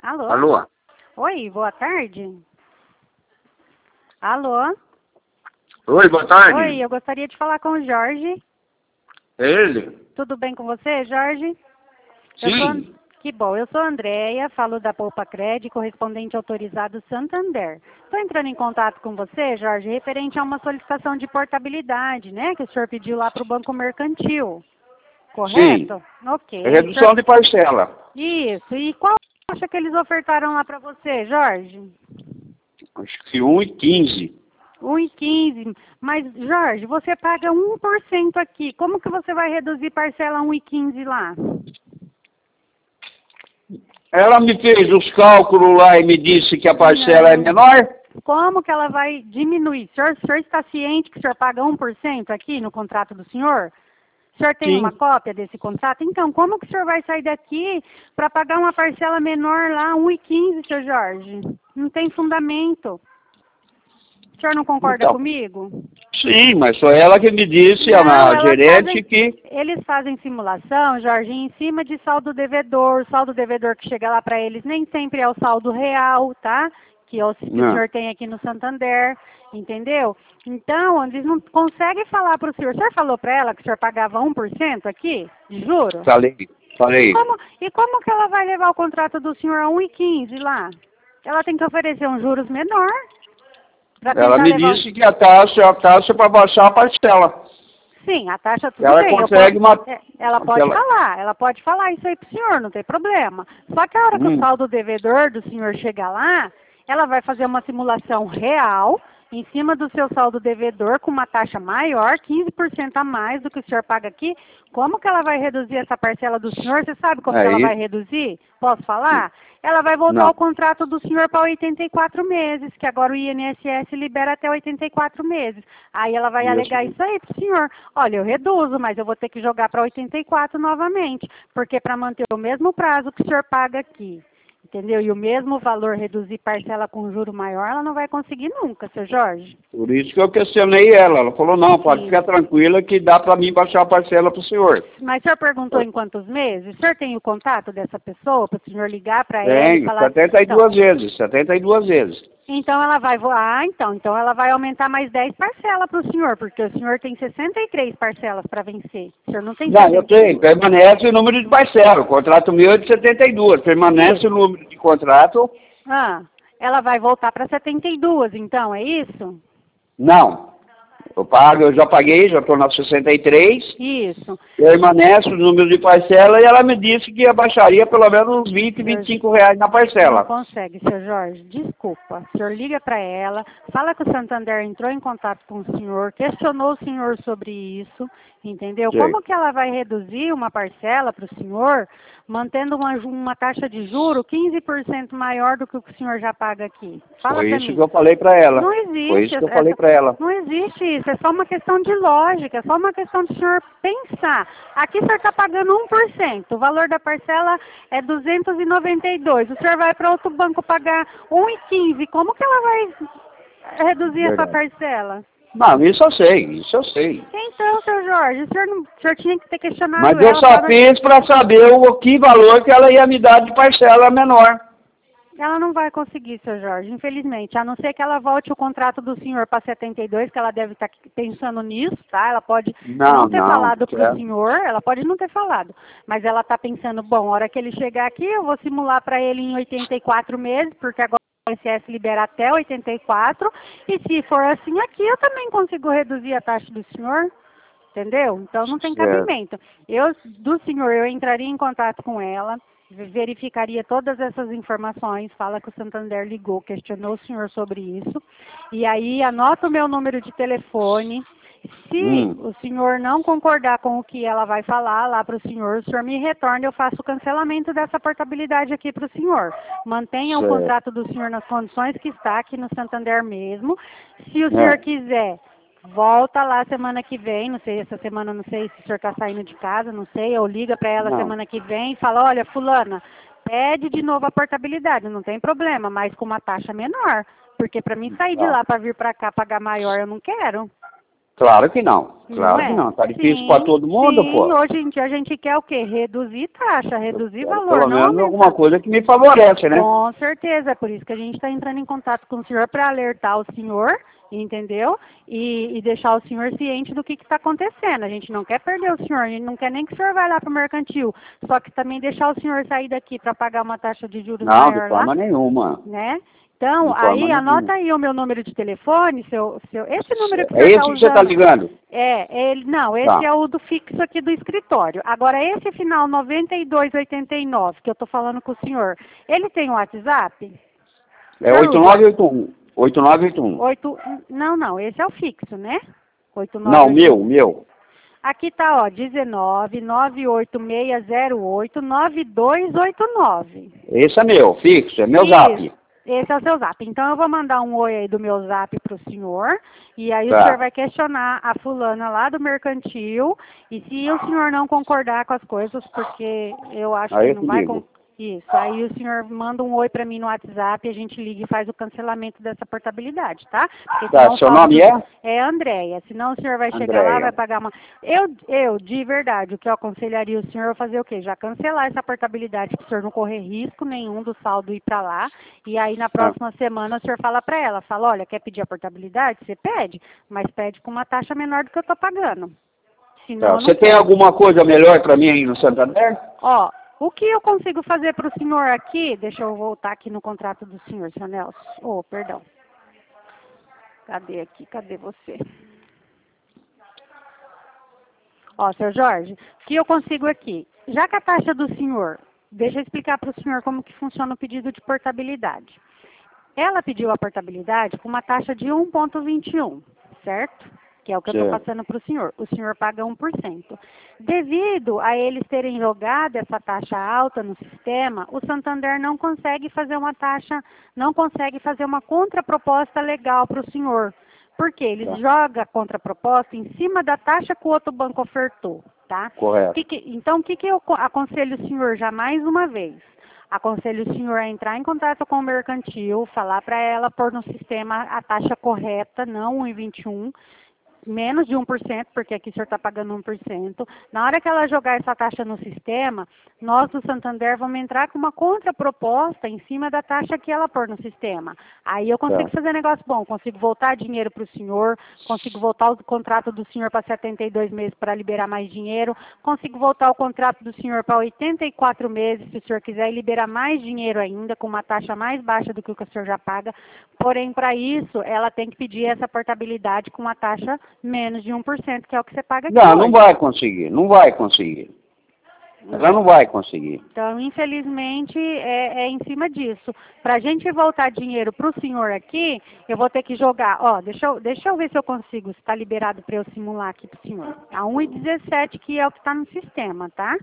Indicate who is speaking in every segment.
Speaker 1: Alô?
Speaker 2: Alô?
Speaker 1: Oi, boa tarde. Alô?
Speaker 2: Oi, boa tarde.
Speaker 1: Oi, eu gostaria de falar com o Jorge.
Speaker 2: É ele?
Speaker 1: Tudo bem com você, Jorge?
Speaker 2: Sim.
Speaker 1: Que bom, eu sou a Andréia, falo da Poupa Cred, correspondente autorizado Santander. Estou entrando em contato com você, Jorge, referente a uma solicitação de portabilidade, né, que o senhor pediu lá para o Banco Mercantil. Correto?
Speaker 2: Sim.
Speaker 1: Ok.
Speaker 2: É redução de parcela.
Speaker 1: Isso. E qual taxa que eles ofertaram lá para você, Jorge?
Speaker 2: Acho que 1,15.
Speaker 1: 1,15. Mas, Jorge, você paga 1% aqui. Como que você vai reduzir parcela 1,15 lá?
Speaker 2: Ela me fez os cálculos lá e me disse que a parcela é
Speaker 1: Não.
Speaker 2: menor.
Speaker 1: Como que ela vai diminuir? O senhor está ciente que o senhor paga 1% aqui no contrato do senhor? O senhor tem uma
Speaker 2: Sim.
Speaker 1: cópia desse contrato? Então, como que o senhor vai sair daqui para pagar uma parcela menor lá, 1,15, seu Jorge? Não tem fundamento. O senhor não concorda
Speaker 2: Então,
Speaker 1: comigo?
Speaker 2: sim, mas foi ela que me disse,
Speaker 1: Não,
Speaker 2: a gerente, que...
Speaker 1: eles fazem simulação, Jorge, em cima de saldo devedor. O saldo devedor que chega lá para eles nem sempre é o saldo real, tá? Que é o que o
Speaker 2: Não.
Speaker 1: senhor tem aqui no Santander, entendeu? Então, eles não conseguem falar para o senhor. O senhor falou para ela que o senhor pagava 1% aqui, de juro?
Speaker 2: Falei.
Speaker 1: E como que ela vai levar o contrato do senhor a 1,15 lá? Ela tem que oferecer um juros menor para
Speaker 2: Ela
Speaker 1: tentar
Speaker 2: me
Speaker 1: levar...
Speaker 2: disse que a taxa para baixar a parcela.
Speaker 1: Sim, a taxa tudo
Speaker 2: Ela
Speaker 1: bem.
Speaker 2: consegue uma...
Speaker 1: Ela pode falar isso aí pro senhor, não tem problema. Só que a hora que o saldo devedor do senhor chegar lá, ela vai fazer uma simulação real em cima do seu saldo devedor com uma taxa maior, 15% a mais do que o senhor paga aqui. Como que ela vai reduzir essa parcela do senhor? Você sabe como que ela vai reduzir? Posso falar? Ela vai voltar o contrato do senhor para 84 meses, que agora o INSS libera até 84 meses. Aí ela vai alegar isso aí pro senhor. Olha, eu reduzo, mas eu vou ter que jogar para 84 novamente, porque para manter o mesmo prazo que o senhor paga aqui, entendeu? E o mesmo valor, reduzir parcela com juro maior, ela não vai conseguir nunca, seu Jorge.
Speaker 2: Por isso que eu questionei ela. Ela falou, não, pode ficar tranquila que dá para mim baixar a parcela para o senhor.
Speaker 1: Mas o senhor perguntou em quantos meses? O senhor tem o contato dessa pessoa para o senhor ligar para ela e falar...
Speaker 2: 72 vezes, 72 vezes.
Speaker 1: Então ela vai voar, então ela vai aumentar mais 10 parcelas para o senhor, porque o senhor tem 63 parcelas para vencer. O senhor não tem 63.
Speaker 2: Não, eu tenho, permanece o número de parcela. O contrato meu é de 72, permanece o número de contrato.
Speaker 1: Ela vai voltar para 72, então, é isso?
Speaker 2: Não. Eu já paguei, já estou na 63.
Speaker 1: Isso.
Speaker 2: Permanece o número de parcela e ela me disse que abaixaria pelo menos uns 20, 25 reais na parcela.
Speaker 1: Não consegue, seu Jorge. Desculpa. O senhor liga para ela, fala que o Santander entrou em contato com o senhor, questionou o senhor sobre isso, entendeu?
Speaker 2: Sim.
Speaker 1: Como que ela vai reduzir uma parcela para o senhor, mantendo uma taxa de juro 15% maior do que o senhor já paga aqui? Fala para mim.
Speaker 2: Foi isso que eu falei para ela.
Speaker 1: Não existe.
Speaker 2: Foi isso que eu falei para ela.
Speaker 1: Não existe isso. É só uma questão de lógica, é só uma questão do senhor pensar. Aqui o senhor está pagando 1%, o valor da parcela é 292. O senhor vai para outro banco pagar 1,15. Como que ela vai reduzir essa parcela?
Speaker 2: Não, isso eu sei.
Speaker 1: Então, seu Jorge, o senhor tinha que ter questionado
Speaker 2: ela. Mas eu só fiz para saber o que valor que ela ia me dar de parcela menor.
Speaker 1: Ela não vai conseguir, seu Jorge, infelizmente. A não ser que ela volte o contrato do senhor para 72, que ela deve estar pensando nisso, tá? Ela pode não ter falado para o senhor, ela pode não ter falado. Mas ela está pensando, bom, a hora que ele chegar aqui, eu vou simular para ele em 84 meses, porque agora o INSS libera até 84. E se for assim aqui, eu também consigo reduzir a taxa do senhor. Entendeu? Então não tem cabimento. Do senhor, eu entraria em contato com ela, verificaria todas essas informações, fala que o Santander ligou, questionou o senhor sobre isso, e aí anota o meu número de telefone. Se o senhor não concordar com o que ela vai falar lá para o senhor me retorna, eu faço o cancelamento dessa portabilidade aqui para o senhor. Mantenha o contrato do senhor nas condições que está aqui no Santander mesmo. Se o senhor quiser, volta lá semana que vem, não sei, essa semana não sei se o senhor está saindo de casa, não sei, ou liga para ela semana que vem e fala, olha, fulana, pede de novo a portabilidade, não tem problema, mas com uma taxa menor, porque para mim sair de lá para vir para cá pagar maior eu não quero.
Speaker 2: Claro que não. Claro que não. Tá difícil para todo mundo,
Speaker 1: sim,
Speaker 2: pô.
Speaker 1: Hoje em dia a gente quer o quê? Reduzir taxa, reduzir valor,
Speaker 2: Pelo
Speaker 1: não
Speaker 2: menos
Speaker 1: aumentar.
Speaker 2: alguma coisa que me favorece, né?
Speaker 1: Com certeza, é por isso que a gente está entrando em contato com o senhor para alertar o senhor, entendeu? E deixar o senhor ciente do que está acontecendo. A gente não quer perder o senhor, a gente não quer nem que o senhor vá lá para o mercantil, só que também deixar o senhor sair daqui para pagar uma taxa de juros
Speaker 2: Não, de
Speaker 1: maior lá,
Speaker 2: forma nenhuma.
Speaker 1: né? Então,
Speaker 2: De forma
Speaker 1: aí
Speaker 2: nenhuma.
Speaker 1: anota aí o meu número de telefone, esse número que o
Speaker 2: É
Speaker 1: senhor está
Speaker 2: esse que você está
Speaker 1: usando.
Speaker 2: ligando?
Speaker 1: Não, esse
Speaker 2: Tá.
Speaker 1: é o do fixo aqui do escritório. Agora, esse final 9289, que eu estou falando com o senhor, ele tem um WhatsApp?
Speaker 2: É 8981. 8981.
Speaker 1: Não, esse é o fixo, né?
Speaker 2: Não,
Speaker 1: 8981.
Speaker 2: meu.
Speaker 1: Aqui tá, ó, 19 98608 9289.
Speaker 2: Esse é meu, fixo, é meu
Speaker 1: Isso,
Speaker 2: zap.
Speaker 1: esse é o seu zap. Então, eu vou mandar um oi aí do meu zap pro senhor, e aí o senhor
Speaker 2: Tá.
Speaker 1: vai questionar a fulana lá do mercantil, e se o senhor não concordar com as coisas, porque eu acho
Speaker 2: Aí
Speaker 1: que
Speaker 2: eu
Speaker 1: não
Speaker 2: te
Speaker 1: vai...
Speaker 2: digo.
Speaker 1: Isso, aí o senhor manda um oi para mim no WhatsApp, a gente liga e faz o cancelamento dessa portabilidade, tá? Porque
Speaker 2: Tá,
Speaker 1: senão o
Speaker 2: seu
Speaker 1: saldo
Speaker 2: nome é?
Speaker 1: é Andréia, senão o senhor vai chegar lá, vai
Speaker 2: Andréia.
Speaker 1: pagar uma... De verdade, o que eu aconselharia o senhor é fazer o quê? Já cancelar essa portabilidade, para o senhor não correr risco nenhum do saldo ir para lá, e aí na
Speaker 2: Tá.
Speaker 1: próxima semana o senhor fala para ela, fala, olha, quer pedir a portabilidade? Você pede, mas pede com uma taxa menor do que eu estou pagando. Senão
Speaker 2: Tá.
Speaker 1: eu
Speaker 2: Você
Speaker 1: não
Speaker 2: tem
Speaker 1: quero.
Speaker 2: alguma coisa melhor para mim aí no Santander?
Speaker 1: Ó, o que eu consigo fazer para o senhor aqui, deixa eu voltar aqui no contrato do senhor, seu Nelson. Oh, perdão. Cadê você? Ó, seu Jorge, o que eu consigo aqui? Já que a taxa do senhor, deixa eu explicar para o senhor como que funciona o pedido de portabilidade. Ela pediu a portabilidade com uma taxa de 1,21, certo? Que é o que eu estou
Speaker 2: Certo.
Speaker 1: passando para o senhor. O senhor paga 1%. Devido a eles terem jogado essa taxa alta no sistema, o Santander não consegue fazer uma taxa, não consegue fazer uma contraproposta legal para o senhor. Porque eles
Speaker 2: Tá.
Speaker 1: jogam a contraproposta em cima da taxa que o outro banco ofertou, tá?
Speaker 2: Correto.
Speaker 1: Então, o que eu aconselho o senhor já mais uma vez? Aconselho o senhor a entrar em contato com o mercantil, falar para ela pôr no sistema a taxa correta, não 1,21, menos de 1%, porque aqui o senhor está pagando 1%. Na hora que ela jogar essa taxa no sistema, nós do Santander vamos entrar com uma contraproposta em cima da taxa que ela pôr no sistema. Aí eu consigo
Speaker 2: Tá.
Speaker 1: fazer negócio bom, consigo voltar dinheiro para o senhor, consigo voltar o contrato do senhor para 72 meses para liberar mais dinheiro, consigo voltar o contrato do senhor para 84 meses, se o senhor quiser, e liberar mais dinheiro ainda, com uma taxa mais baixa do que o que o senhor já paga. Porém, para isso, ela tem que pedir essa portabilidade com uma taxa menos de 1%, que é o que você paga aqui
Speaker 2: Não,
Speaker 1: hoje.
Speaker 2: não vai conseguir. Não vai conseguir. Ela não vai conseguir.
Speaker 1: Então, infelizmente, é em cima disso. Para a gente voltar dinheiro para o senhor aqui, eu vou ter que jogar. Ó, deixa eu ver se eu consigo, se está liberado para eu simular aqui para o senhor. A 1,17, que é o que está no sistema, tá?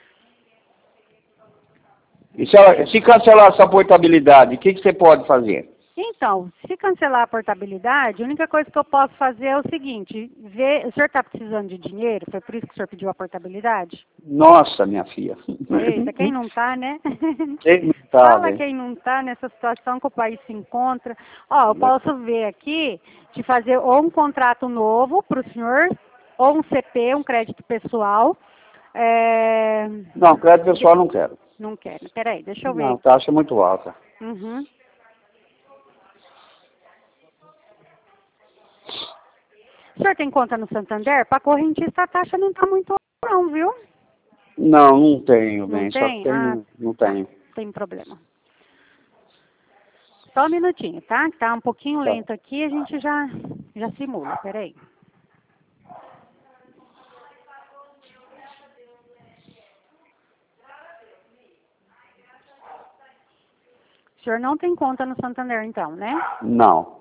Speaker 2: E se cancelar essa portabilidade, o que você pode fazer?
Speaker 1: Então, se cancelar a portabilidade, a única coisa que eu posso fazer é o seguinte, o senhor está precisando de dinheiro, foi por isso que o senhor pediu a portabilidade?
Speaker 2: Nossa, minha filha.
Speaker 1: Eita, quem não está, né?
Speaker 2: Quem não tá,
Speaker 1: Fala
Speaker 2: velho?
Speaker 1: quem não está nessa situação que o país se encontra. Ó, eu posso ver aqui de fazer ou um contrato novo para o senhor, ou um CP, um crédito pessoal.
Speaker 2: Não, crédito pessoal não quero.
Speaker 1: Não quero. Peraí, deixa eu ver
Speaker 2: Não,
Speaker 1: aqui.
Speaker 2: taxa é muito alta.
Speaker 1: Uhum. O senhor tem conta no Santander? Para correntista a taxa não está muito alta não, viu?
Speaker 2: Não, não tenho,
Speaker 1: Não
Speaker 2: bem, só que
Speaker 1: tem? Ah,
Speaker 2: tenho, não tenho.
Speaker 1: tem problema. Só um minutinho, tá? Tá um pouquinho
Speaker 2: Tá.
Speaker 1: lento aqui, a gente já simula. Peraí. O senhor não tem conta no Santander, então, né?
Speaker 2: Não.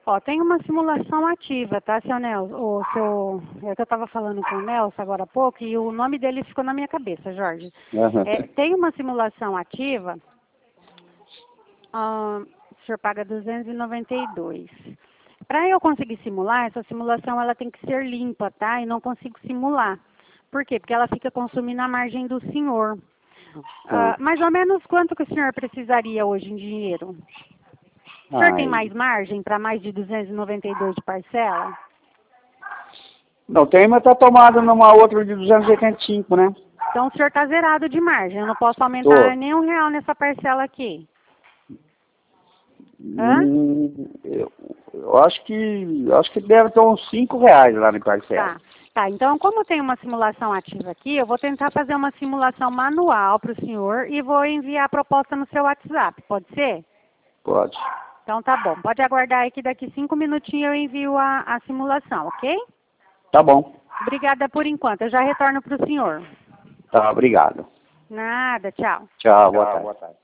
Speaker 1: Ó, tem uma simulação ativa, tá, seu Nelson? É que eu estava falando com o Nelson agora há pouco e o nome dele ficou na minha cabeça, Jorge. Tem uma simulação ativa, o senhor paga 292. Para eu conseguir simular, essa simulação ela tem que ser limpa, tá? E não consigo simular. Por quê? Porque ela fica consumindo a margem do senhor. Mais ou menos quanto que o senhor precisaria hoje em dinheiro? O senhor tem mais margem para mais de 292 de parcela?
Speaker 2: Não tem, mas está tomado numa outra de 285, né?
Speaker 1: Então o senhor está zerado de margem. Eu não posso aumentar nem R$1 nessa parcela aqui.
Speaker 2: Eu acho que deve ter uns R$5 lá na parcela.
Speaker 1: Tá, então como tem uma simulação ativa aqui, eu vou tentar fazer uma simulação manual para o senhor e vou enviar a proposta no seu WhatsApp, pode ser?
Speaker 2: Pode.
Speaker 1: Então tá bom, pode aguardar aí que daqui 5 minutinhos eu envio a simulação, ok?
Speaker 2: Tá bom.
Speaker 1: Obrigada por enquanto, eu já retorno para o senhor.
Speaker 2: Tá, obrigado.
Speaker 1: Nada, tchau.
Speaker 2: Tchau, boa tarde.